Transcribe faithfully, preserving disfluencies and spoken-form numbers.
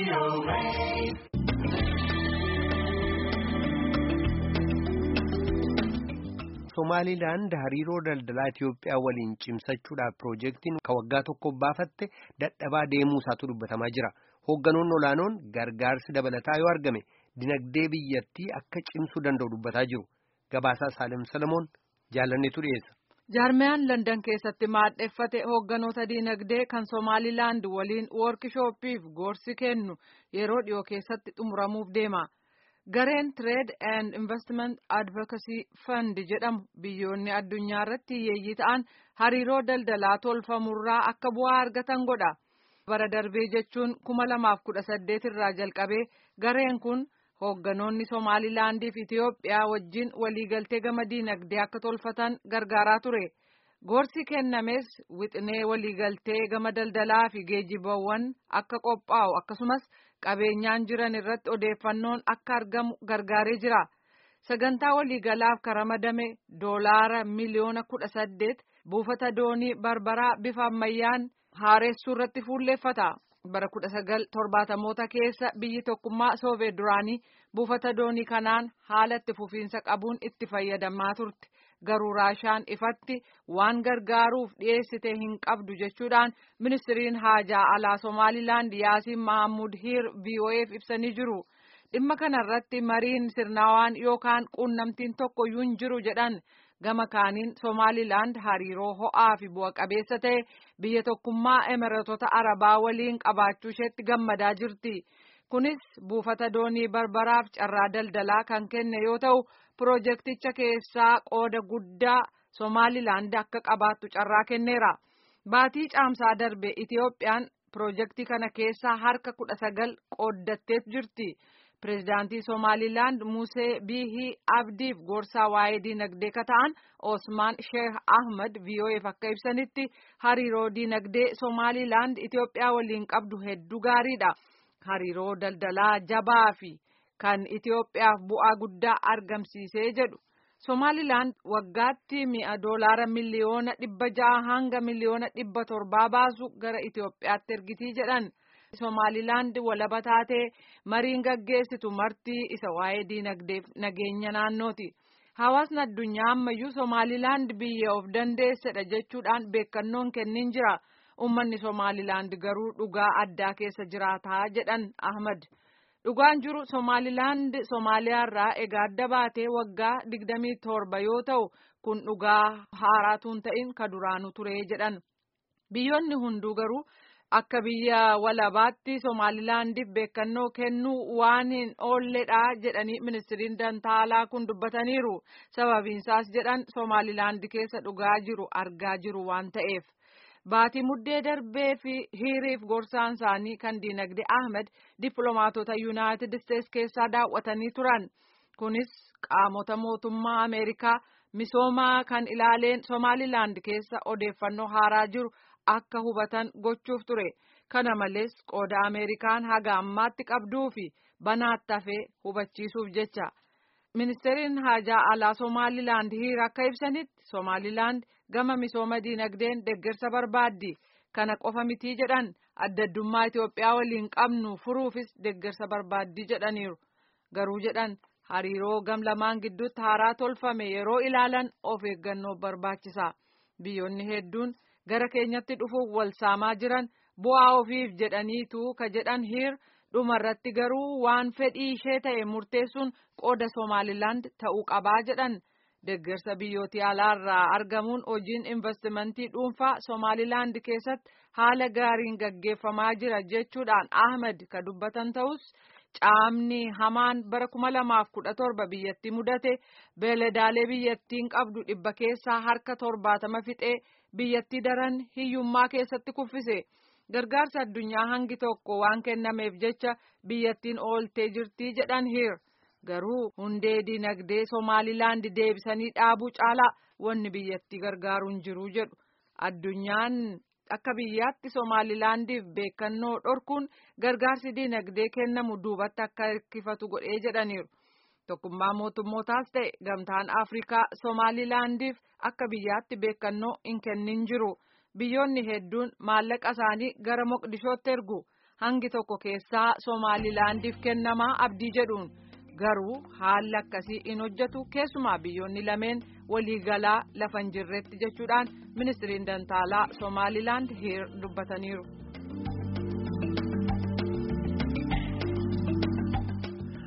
Somaaliland hariiroo daldalaa Itiyoophiyaa waliin cimsachuudhaaf piroojeektiin kan waggaa tokko baafatte dadhabaa deemuu isaatu dubbatamaa jira. Hoogganoonni olaanoon gargaarsi dabalataa yoo argame dinagdee biyyattii akka cimsuu danda'u dubbataa jiru. Gabaasaa Saalem Salamoon jaalanneetu dhiyeessa. Jaarmiyaan London keessatti maadheffate hoogganoota dinagdee kan Somaaliland waliin woorkishooppiif gorsi kennu yeroo dhiyoo keessatti xumuramuuf deema. Gareen Trade and Investment Advocacy Fund jedhamu biyyoonni addunyaa irratti hiyyeeyyii ta'an hariiroo daldalaa tolfamurraa akka bu'aa argatan godha. Bara darbee jechuun kuma lamaaf kudha saddeet irraa jalqabee gareen kun hoogganoonni Somaalilaandii fi Itiyoophiyaa wajjin waliigaltee gama diinagdee akka tolfatan gargaaraa ture. Gorsi kennames wixinee waliigaltee gama daldalaa fi geejjibawwan akka qophaa'u akkasumas qabeenyaan jiran irratti odeeffannoon akka argamu gargaaree jira. Sagantaa waliigalaaf karamadame doolaara miliyoona kudha saddeet buufata doonii barbaraa bifa ammayyaan haaressuu irratti fuulleeffata. Bara kudha sagal torbaatamoota keessa biyyi tokkummaa Sooviyeet duraanii buufata doonii kanaan haala itti fufiinsa qabuun itti fayyadamaa turte. Garuu Raashaan ifatti waan gargaaruuf dhiyeessite hin qabdu jechuudhaan ministiriin haajaa alaa Somaaliland Yaasiin Mahammud Hiir V O F ibsanii jiru. Dhimma kanarratti mariin sirnaawaan yookaan quunnamtiin tokko iyyuu hin jiru jedhan. Gama kaaniin Somaaliland hariiroo ho'aa fi bu'a qabeessa ta'e biyya tokkummaa Emireetota Arabaa waliin qabaachuu isheetti gammadaa jirti. Kunis buufata doonii barbaraaf carraa daldalaa kan kenne yoo ta'u, piroojeekticha keessaa qooda guddaa Somaaliland akka qabaattu carraa kenneera. Baatii caamsaa darbe Itiyoophiyaan piroojeektii kana keessaa harka kudha sagal qooddatteet jirti. Pireezidaantii Somaaliland Musee Biihii Abdiif gorsaa waa'ee diinagdee ka ta'an Osmaan Sheekh Ahmed V O F akka ibsanitti hariiroo diinagdee Somaaliland Itiyoophiyaa waliin qabdu hedduu gaariidha. Hariiroo daldalaa jabaa fi kan Itiyoophiyaaf bu'aa guddaa argamsiisee jedhu. Somaaliland waggaatti mi'a doolaara miliyoona dhibba ja'a hanga miliyoona dhibba torbaa baasu gara Itiyoophiyaatti ergitii jedhan. Somaaliland walaba taatee mariin gaggeessitu martii isa waa'ee diinagdeef nageenya naannooti. Hawaasni addunyaa ammayyuu Somaaliland biyya of dandeessedha jechuudhaan beekannoon kennin jira. Uummanni Somaaliland garuu dhugaa addaa keessa jiraataa jedhan Ahmad. Dhugaan jiru Somaaliland Somaaliyaarraa egaa adda baatee waggaa digdamii torba yoo ta'u kun dhugaa haaraatuun ta'in ka duraanu ture jedhan. Biyyoonni hunduu garuu akka biyya walabaatti Somaalilaandiif beekannoo kennuu waan hin oolledha jedhanii ministiriin dantaalaa kun dubbataniiru. Sababiinsaas jedhan Somaalilaand keessa dhugaa jiru argaa jiru waan ta'eef. Baatii muddee darbee fi hiriif gorsaan isaanii kan diinagdee Ahmed dippiloomaatota Yuunaayitid Isteets keessaa daawwatanii turan. Kunis qaamota mootummaa Ameerikaa misoomaa kan ilaaleen Somaalilaand keessa odeeffannoo haaraa jiru akka hubatan gochuuf ture. Kana malees qooda Ameerikaan haga ammaatti qabduu fi banaatti hafee hubachiisuuf jecha. Ministeeriin haajaa alaa Somaalilaand Hiir akka ibsanitti Somaalilaand gama misooma diinagdeen deeggarsa barbaaddi. Kana qofa mitii jedhan adda addummaa Itiyoophiyaa waliin qabnu furuufis deeggarsa barbaaddi jedhaniiru. Garuu jedhan hariiroo gam lamaan gidduutti haaraa tolfame yeroo ilaalan of eeggannoo barbaachisa. Biyyoonni hedduun gara keenyatti dhufuuf wal saamaa jiran bu'aa ofiif jedhaniitu ka jedhan Hiir dhumarratti garuu waan fedhii ishee ta'e murteessuun qooda Somaalilaand ta'uu qabaa jedhan. Deeggarsa biyyooti alaarraa argamuun hojiin investimentii dhuunfaa Somaalilaand keessatti haala gaariin gaggeeffamaa jira jechuudhaan Ahmed ka dubbatan ta'us caamni hamaan bara kuma lamaaf kudha torba biyyattii mudate beeladaalee biyyattiin qabdu dhibba keessaa harka torbaatama fixee biyyattii daran hiyyummaa keessatti kuffise. Gargaarsa addunyaa hangi tokko waan kennameef jecha biyyattiin ooltee jirti jedhan Hiir. Garuu hundee diinagdee Somaalilaand deebisanii dhaabuu caalaa wanni biyyattii gargaaruun jiru jedhu. Addunyaan akka biyyaatti Somaalilaandiif beekannoo dhorkuun gargaarsi diinagdee kennamu duubatti akka hirkifatu godhee jedhaniiru. Tokkummaa mootummootaas ta'e gamtaan Afrikaa Somaalilaandiif akka biyyaatti beekannoo hin kennin jiru. Biyyoonni hedduun maallaqa isaanii gara Moqdishootti ergu. hangi tokko keessaa Somaalilaandiif kennamaa abdii jedhuun garuu haalli akkasii hin hojjetu keessumaa biyyoonni lameen waliigalaa lafa hin jirretti jechuudhaan ministiriin dantaalaa Somaalilaand dubbataniiru.